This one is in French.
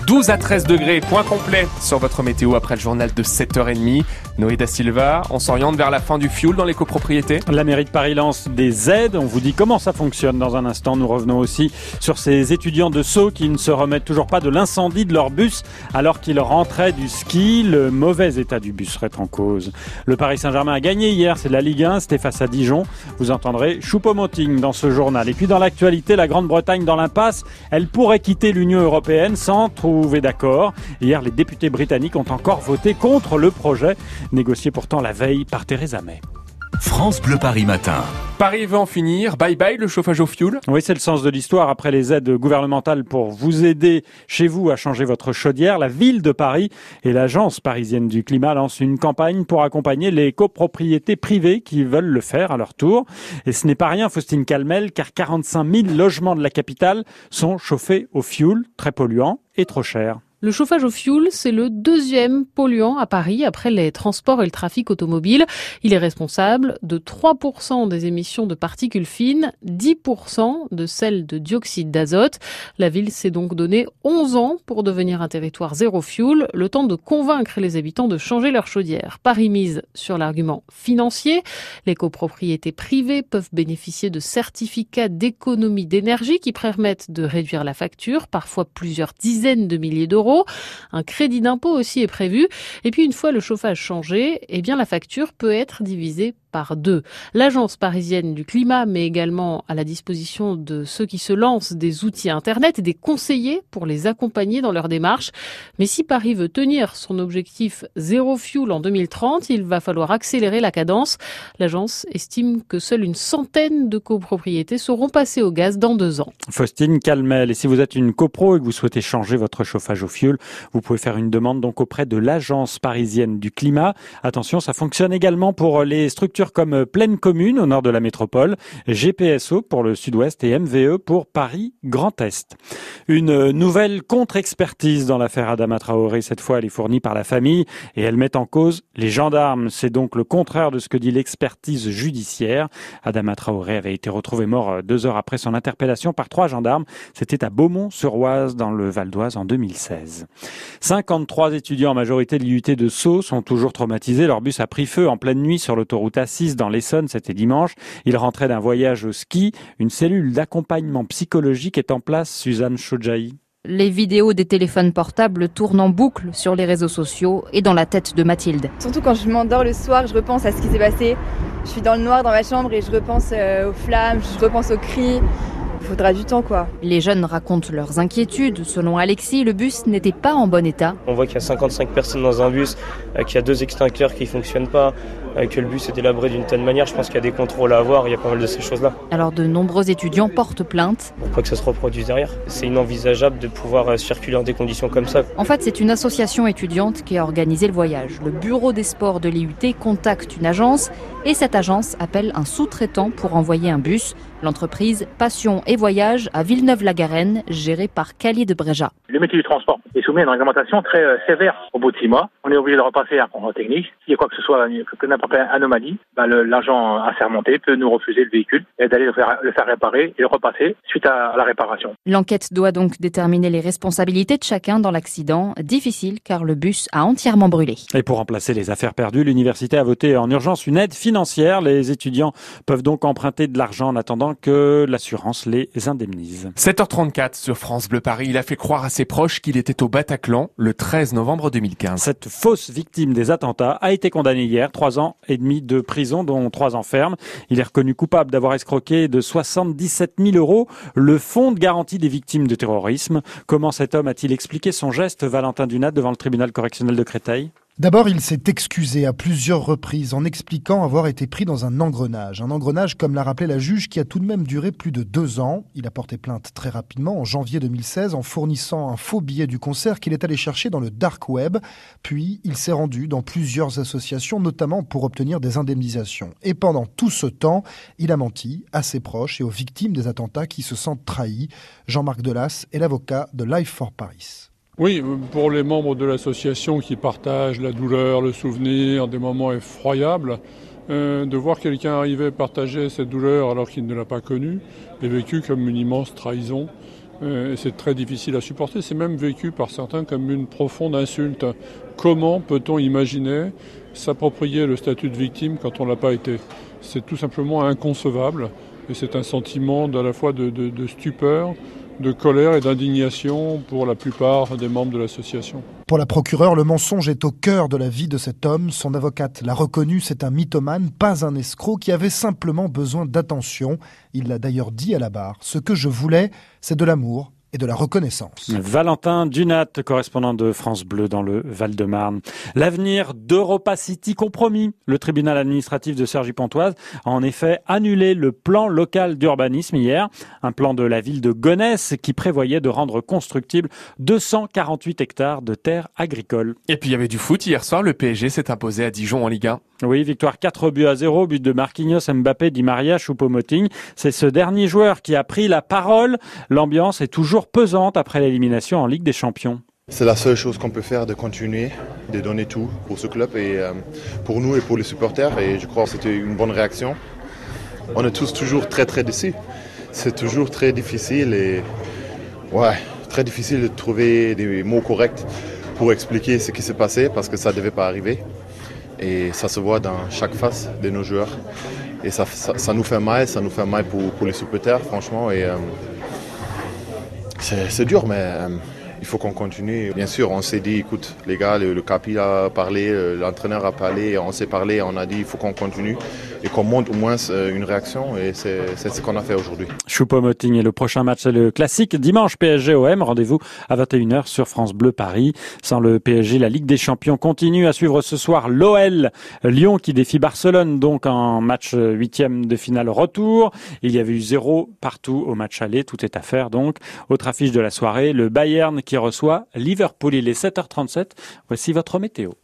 12 à 13 degrés, point complet sur votre météo après le journal de 7h30. Noé Da Silva, on s'oriente vers la fin du fioul dans les copropriétés. La mairie de Paris lance des aides. On vous dit comment ça fonctionne dans un instant. Nous revenons aussi sur ces étudiants de Sceaux qui ne se remettent toujours pas de l'incendie de leur bus alors qu'ils rentraient du ski. Le mauvais état du bus serait en cause. Le Paris Saint-Germain a gagné hier, c'est la Ligue 1, c'était face à Dijon. Vous entendrez Choupo-Moting dans ce journal. Et puis dans l'actualité, la Grande-Bretagne dans l'impasse. Elle pourrait quitter l'Union européenne sans trouver d'accord. Hier, les députés britanniques ont encore voté contre le projet, négocié pourtant la veille par Theresa May. France Bleu Paris Matin. Paris veut en finir. Bye bye le chauffage au fioul. Oui, c'est le sens de l'histoire. Après les aides gouvernementales pour vous aider chez vous à changer votre chaudière, la ville de Paris et l'Agence parisienne du climat lancent une campagne pour accompagner les copropriétés privées qui veulent le faire à leur tour. Et ce n'est pas rien, Faustine Calmel, car 45 000 logements de la capitale sont chauffés au fioul, très polluant et trop cher. Le chauffage au fioul, c'est le deuxième polluant à Paris après les transports et le trafic automobile. Il est responsable de 3% des émissions de particules fines, 10% de celles de dioxyde d'azote. La ville s'est donc donné 11 ans pour devenir un territoire zéro fioul, le temps de convaincre les habitants de changer leur chaudière. Paris mise sur l'argument financier. Les copropriétés privées peuvent bénéficier de certificats d'économie d'énergie qui permettent de réduire la facture, parfois plusieurs dizaines de milliers d'euros. Un crédit d'impôt aussi est prévu. Et puis une fois le chauffage changé, la facture peut être divisée par 2. L'Agence parisienne du climat met également à la disposition de ceux qui se lancent des outils Internet et des conseillers pour les accompagner dans leur démarche. Mais si Paris veut tenir son objectif zéro fioul en 2030, il va falloir accélérer la cadence. L'agence estime que seule une centaine de copropriétés seront passées au gaz dans 2 ans. Faustine Calmel, et si vous êtes une copro et que vous souhaitez changer votre chauffage au fioul, vous pouvez faire une demande donc auprès de l'Agence parisienne du climat. Attention, ça fonctionne également pour les structures comme Pleine Commune au nord de la métropole, GPSO pour le sud-ouest et MVE pour Paris Grand Est. Une nouvelle contre-expertise dans l'affaire Adama Traoré. Cette fois, elle est fournie par la famille et elle met en cause les gendarmes. C'est donc le contraire de ce que dit l'expertise judiciaire. Adama Traoré avait été retrouvé mort 2 heures après son interpellation par 3 gendarmes. C'était à Beaumont-sur-Oise dans le Val d'Oise en 2016. 53 étudiants en majorité de l'IUT de Sceaux sont toujours traumatisés. Leur bus a pris feu en pleine nuit sur l'autoroute A6 dans l'Essonne, c'était dimanche. Ils rentraient d'un voyage au ski. Une cellule d'accompagnement psychologique est en place, Suzanne Chodjaï. Les vidéos des téléphones portables tournent en boucle sur les réseaux sociaux et dans la tête de Mathilde. Surtout quand je m'endors le soir, je repense à ce qui s'est passé. Je suis dans le noir dans ma chambre et je repense aux flammes, je repense aux cris. Il faudra du temps, quoi. Les jeunes racontent leurs inquiétudes. Selon Alexis, le bus n'était pas en bon état. On voit qu'il y a 55 personnes dans un bus, qu'il y a 2 extincteurs qui ne fonctionnent pas, que le bus est délabré d'une telle manière. Je pense qu'il y a des contrôles à avoir, il y a pas mal de ces choses-là. Alors de nombreux étudiants portent plainte. Pour pas que ça se reproduise derrière. C'est inenvisageable de pouvoir circuler dans des conditions comme ça. En fait, c'est une association étudiante qui a organisé le voyage. Le bureau des sports de l'IUT contacte une agence et cette agence appelle un sous-traitant pour envoyer un bus. L'entreprise Passion et Voyage à Villeneuve-la-Garenne, gérée par Khalid Breja. Le métier du transport est soumis à une réglementation très sévère. Au bout de 6 mois, on est obligé de repasser un contrôle technique. S'il y a quoi que ce soit, que n'importe quelle anomalie, l'agent assermenté peut nous refuser le véhicule et d'aller le faire réparer et le repasser suite à la réparation. L'enquête doit donc déterminer les responsabilités de chacun dans l'accident. Difficile car le bus a entièrement brûlé. Et pour remplacer les affaires perdues, l'université a voté en urgence une aide financière. Les étudiants peuvent donc emprunter de l'argent en attendant que l'assurance les indemnise. 7h34 sur France Bleu Paris. Il a fait croire à ses proches qu'il était au Bataclan le 13 novembre 2015. Cette fausse victime des attentats a été condamnée hier, 3 ans et demi de prison, dont 3 ans ferme. Il est reconnu coupable d'avoir escroqué de 77 000 euros le fonds de garantie des victimes de terrorisme. Comment cet homme a-t-il expliqué son geste, Valentin Dunat, devant le tribunal correctionnel de Créteil ? D'abord, il s'est excusé à plusieurs reprises en expliquant avoir été pris dans un engrenage. Un engrenage, comme l'a rappelé la juge, qui a tout de même duré plus de 2 ans. Il a porté plainte très rapidement, en janvier 2016, en fournissant un faux billet du concert qu'il est allé chercher dans le dark web. Puis, il s'est rendu dans plusieurs associations, notamment pour obtenir des indemnisations. Et pendant tout ce temps, il a menti à ses proches et aux victimes des attentats qui se sentent trahis. Jean-Marc Delas est l'avocat de Life for Paris. Oui, pour les membres de l'association qui partagent la douleur, le souvenir, des moments effroyables, de voir quelqu'un arriver partager cette douleur alors qu'il ne l'a pas connue est vécu comme une immense trahison. C'est très difficile à supporter. C'est même vécu par certains comme une profonde insulte. Comment peut-on imaginer s'approprier le statut de victime quand on ne l'a pas été ? C'est tout simplement inconcevable. Et c'est un sentiment à la fois de stupeur, de colère et d'indignation pour la plupart des membres de l'association. Pour la procureure, le mensonge est au cœur de la vie de cet homme. Son avocate l'a reconnu, c'est un mythomane, pas un escroc qui avait simplement besoin d'attention. Il l'a d'ailleurs dit à la barre. Ce que je voulais, c'est de l'amour et de la reconnaissance. Valentin Dunat, correspondant de France Bleu dans le Val-de-Marne. L'avenir d'Europa City compromis. Le tribunal administratif de Cergy-Pontoise a en effet annulé le plan local d'urbanisme hier. Un plan de la ville de Gonesse qui prévoyait de rendre constructibles 248 hectares de terres agricoles. Et puis il y avait du foot hier soir, le PSG s'est imposé à Dijon en Ligue 1. Oui, victoire 4-0, but de Marquinhos, Mbappé, Di Maria, Choupo-Moting. C'est ce dernier joueur qui a pris la parole. L'ambiance est toujours pesante après l'élimination en Ligue des Champions. C'est la seule chose qu'on peut faire, de continuer, de donner tout pour ce club et pour nous et pour les supporters. Et je crois que c'était une bonne réaction. On est tous toujours très déçus. C'est toujours très difficile et très difficile de trouver des mots corrects pour expliquer ce qui s'est passé parce que ça ne devait pas arriver. Et ça se voit dans chaque face de nos joueurs. Et ça nous fait mal, pour les supporters, franchement. Et c'est dur, mais il faut qu'on continue. Bien sûr, on s'est dit, écoute, les gars, le capi a parlé, l'entraîneur a parlé, on s'est parlé, on a dit, il faut qu'on continue et qu'on montre au moins une réaction. Et c'est ce qu'on a fait aujourd'hui. Choupo-Moting et le prochain match, c'est le classique dimanche PSG-OM. Rendez-vous à 21h sur France Bleu Paris. Sans le PSG, la Ligue des Champions continue. À suivre ce soir l'OL Lyon qui défie Barcelone, donc en match 8e de finale retour. Il y avait eu 0 partout au match aller. Tout est à faire donc. Autre affiche de la soirée, le Bayern qui reçoit Liverpool. Il est 7h37. Voici votre météo.